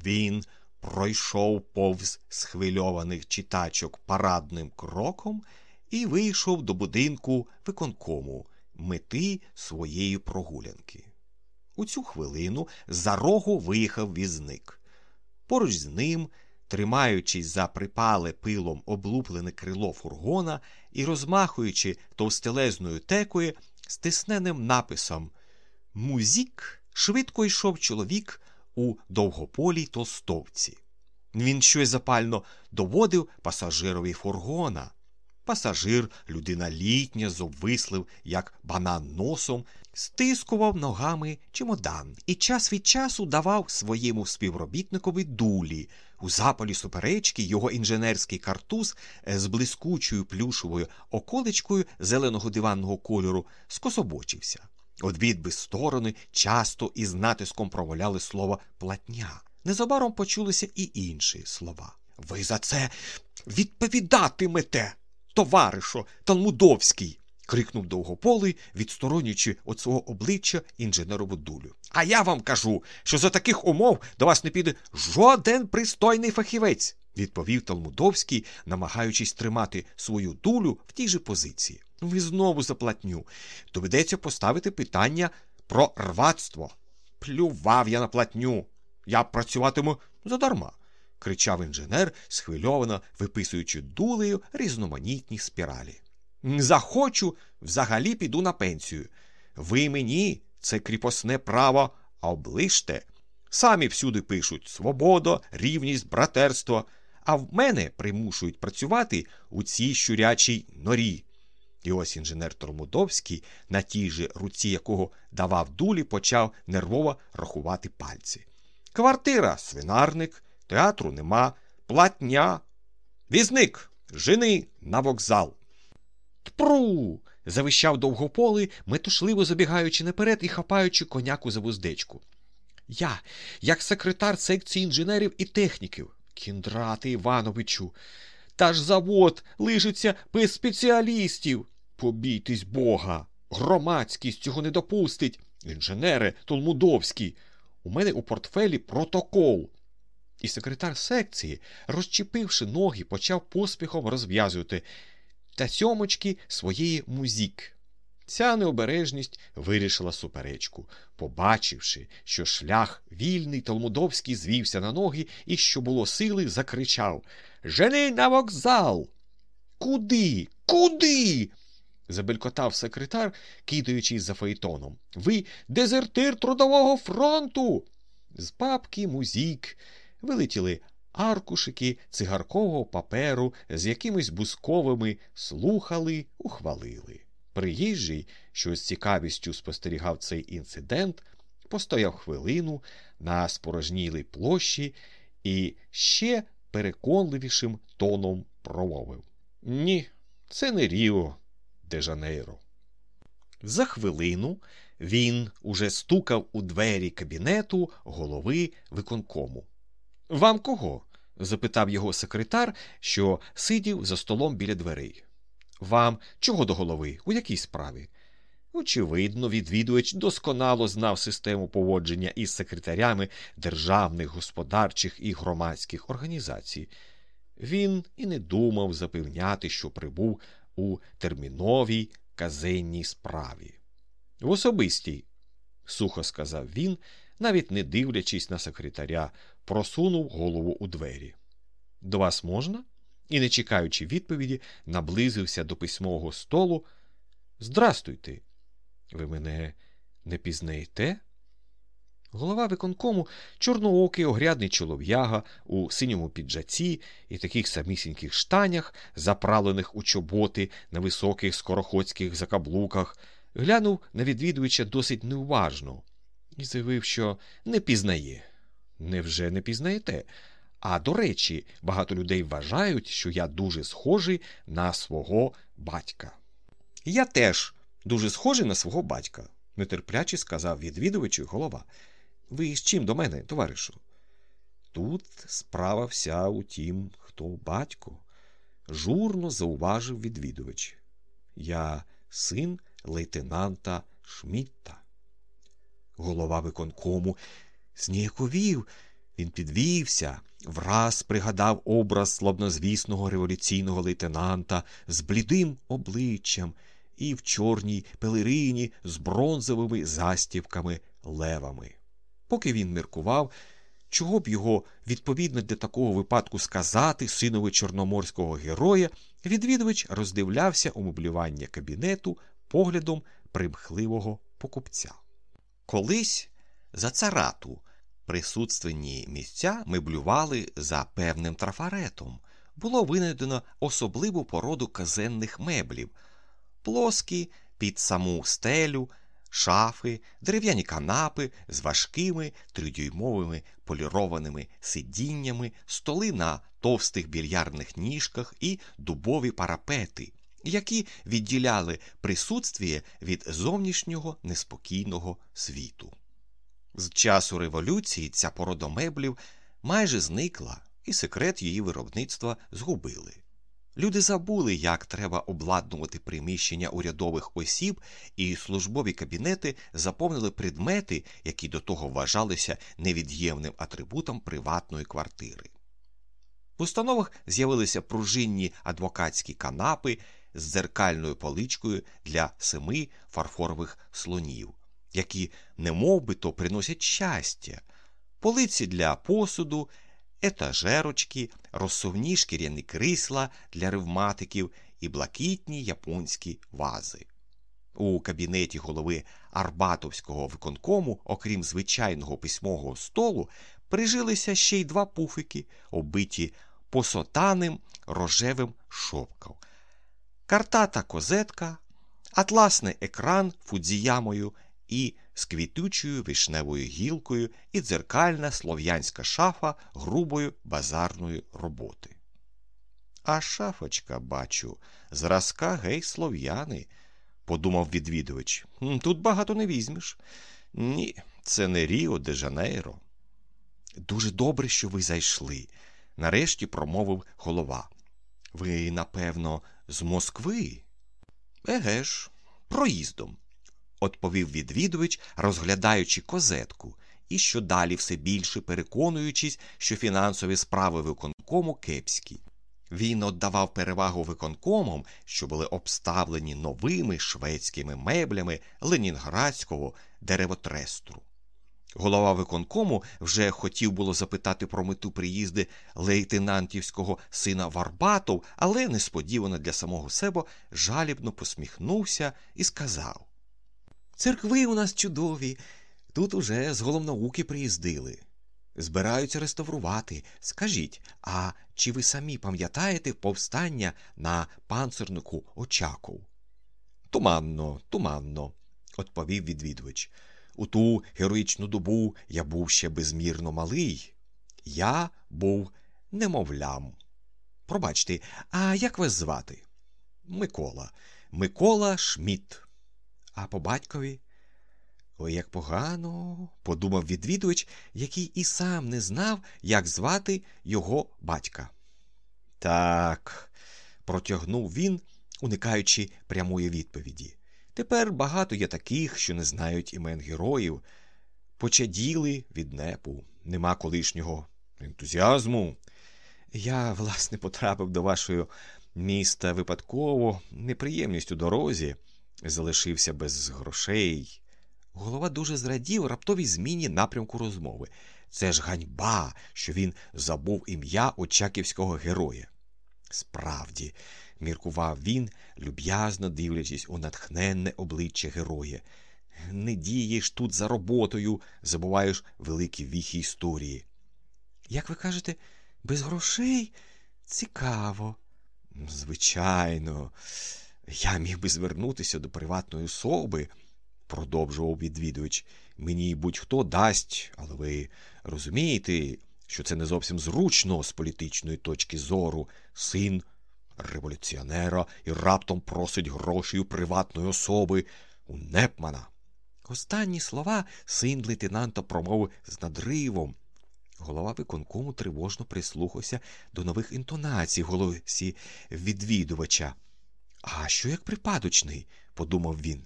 Він пройшов повз схвильованих читачок парадним кроком і вийшов до будинку виконкому мети своєї прогулянки. У цю хвилину з-за рогу виїхав візник. Поруч з ним, тримаючись за припале пилом облуплене крило фургона і розмахуючи товстелезною текою з тисненним написом «Музік», швидко йшов чоловік у довгополій толстовці. Він щось запально доводив пасажирові фургона. Пасажир, людина літня, з обвислим, як банан носом, стискував ногами чемодан і час від часу давав своєму співробітникові дулі. У запалі суперечки його інженерський картуз з блискучою плюшовою околичкою зеленого диванного кольору скособочився. Одвідби сторони часто із натиском промовляли слово «платня». Незабаром почулися і інші слова. «Ви за це відповідатимете, товаришу Талмудовський!» – крикнув Довгополий, відсторонюючи від свого обличчя інженерову дулю. «А я вам кажу, що за таких умов до вас не піде жоден пристойний фахівець!» – відповів Талмудовський, намагаючись тримати свою дулю в тій же позиції. «Ви знову за платню. Доведеться поставити питання про рвацтво». «Плював я на платню. Я працюватиму задарма», – кричав інженер, схвильовано виписуючи дулею різноманітні спіралі. «Захочу, взагалі піду на пенсію. Ви мені це кріпосне право оближте. Самі всюди пишуть «свобода», «рівність», «братерство», а в мене примушують працювати у цій щурячій норі». І ось інженер Талмудовський, на тій же руці якого давав дулі, почав нервово рахувати пальці. «Квартира – свинарник, театру нема, платня. Візник, жени на вокзал». «Тпру!» – завищав Довгополий, метушливо забігаючи наперед і хапаючи коняку за вуздечку. «Я, як секретар секції інженерів і техніків, Кіндрате Івановичу, та ж завод лишиться без спеціалістів. Побійтесь Бога, громадськість цього не допустить. Інженере Талмудовський, у мене у портфелі протокол». І секретар секції, розчепивши ноги, почав поспіхом розв'язувати тасьомочки своєї музік. Ця необережність вирішила суперечку. Побачивши, що шлях вільний, Талмудовський звівся на ноги і, що було сили, закричав: «Жени на вокзал!» «Куди? Куди?» – забелькотав секретар, кидаючись за фаетоном. «Ви дезертир Трудового фронту!» З папки музік вилетіли аркушики цигаркового паперу з якимись бусковими «слухали, ухвалили». Приїжджий, що з цікавістю спостерігав цей інцидент, постояв хвилину на спорожнілій площі і ще переконливішим тоном промовив: «Ні, це не Ріо-де-Жанейро». За хвилину він уже стукав у двері кабінету голови виконкому. «Вам кого?» – запитав його секретар, що сидів за столом біля дверей. «Вам чого до голови? У якій справі?» Очевидно, відвідувач досконало знав систему поводження із секретарями державних, господарчих і громадських організацій. Він і не думав запевняти, що прибув у терміновій казенній справі. «В особистій», – сухо сказав він, навіть не дивлячись на секретаря, просунув голову у двері. «До вас можна?» І, не чекаючи відповіді, наблизився до письмового столу. «Здрастуйте! Ви мене не пізнаєте?» Голова виконкому, чорноокий огрядний чолов'яга у синьому піджаці і таких самісіньких штанях, заправлених у чоботи на високих скороходських закаблуках, глянув на відвідувача досить неуважно і заявив, що не пізнає. «Невже не пізнаєте? А, до речі, багато людей вважають, що я дуже схожий на свого батька». «Я теж дуже схожий на свого батька», – нетерпляче сказав відвідувачу голова. «Ви з чим до мене, товаришу?» «Тут справа вся у тім, хто батько», – журно зауважив відвідувач. «Я син лейтенанта Шмідта». Голова виконкому зніяковів, Він підвівся, враз пригадав образ славнозвісного революційного лейтенанта з блідим обличчям і в чорній пелерині з бронзовими застібками левами. Поки він міркував, чого б його відповідно для такого випадку сказати синові чорноморського героя, відвідувач роздивлявся умеблювання кабінету поглядом примхливого покупця. Колись за царату присутственні місця меблювали за певним трафаретом. Було винайдено особливу породу казенних меблів – плоскі під саму стелю, шафи, дерев'яні канапи з важкими тридюймовими полірованими сидіннями, столи на товстих більярдних ніжках і дубові парапети, які відділяли присутствіє від зовнішнього неспокійного світу. З часу революції ця порода меблів майже зникла, і секрет її виробництва згубили. Люди забули, як треба обладнувати приміщення урядових осіб, і службові кабінети заповнили предмети, які до того вважалися невід'ємним атрибутом приватної квартири. В установах з'явилися пружинні адвокатські канапи з дзеркальною поличкою для 7 фарфорових слонів, які немовбито приносять щастя, полиці для посуду, етажерочки, розсувні шкіряні крісла для ревматиків і блакитні японські вази. У кабінеті голови Арбатовського виконкому, окрім звичайного письмового столу, прижилися ще й 2 пуфики, оббиті посотаним рожевим шовком, картата козетка, атласний екран Фудзіямою і з квітучою вишневою гілкою і дзеркальна слов'янська шафа грубої базарної роботи. А шафочка, бачу, зразка гей слов'яни, подумав відвідувач. Тут багато не візьмеш. Ні, це не Ріо-де-Жанейро. Дуже добре, що ви зайшли, нарешті промовив голова. Ви, напевно, з Москви? Еге ж, проїздом, відповів відвідувач, розглядаючи козетку, і що далі все більше переконуючись, що фінансові справи виконкому кепські. Він віддавав перевагу виконкомам, що були обставлені новими шведськими меблями ленінградського деревотрестру. Голова виконкому вже хотів було запитати про мету приїзду лейтенантівського сина Варбатов, але несподівано для самого себе жалібно посміхнувся і сказав: «Церкви у нас чудові, тут уже з головнауки приїздили. Збираються реставрувати. Скажіть, а чи ви самі пам'ятаєте повстання на панцирнику Очаков?» Туманно, відповів відвідувач. У ту героїчну добу я був ще безмірно малий. Я був немовлям. Пробачте, а як вас звати? Микола Шмідт. А по батькові? Ой, як погано, подумав відвідувач, який і сам не знав, як звати його батька. Так, протягнув він, уникаючи прямої відповіді. Тепер багато є таких, що не знають імен героїв. Почаділи від непу, нема колишнього ентузіазму. Я, власне, потрапив до вашого міста випадково, неприємність у дорозі, залишився без грошей. Голова дуже зрадів раптовій зміні напрямку розмови. Це ж ганьба, що він забув ім'я очаківського героя. Справді, міркував він, люб'язно дивлячись у натхненне обличчя героя. Не дієш тут за роботою, забуваєш великі віхи історії. Як ви кажете, без грошей? Цікаво. Звичайно. Я міг би звернутися до приватної особи, продовжував відвідувач. Мені будь-хто дасть, але ви розумієте, що це не зовсім зручно з політичної точки зору. Син революціонера і раптом просить грошей у приватної особи, у Непмана. Останні слова син лейтенанта промовив з надривом. Голова виконкому тривожно прислухався до нових інтонацій в голосі відвідувача. А що як припадочний, подумав він.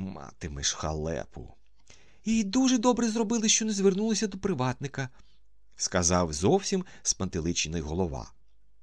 Матимеш халепу. І дуже добре зробили, що не звернулися до приватника. сказав зовсім спантеличений голова.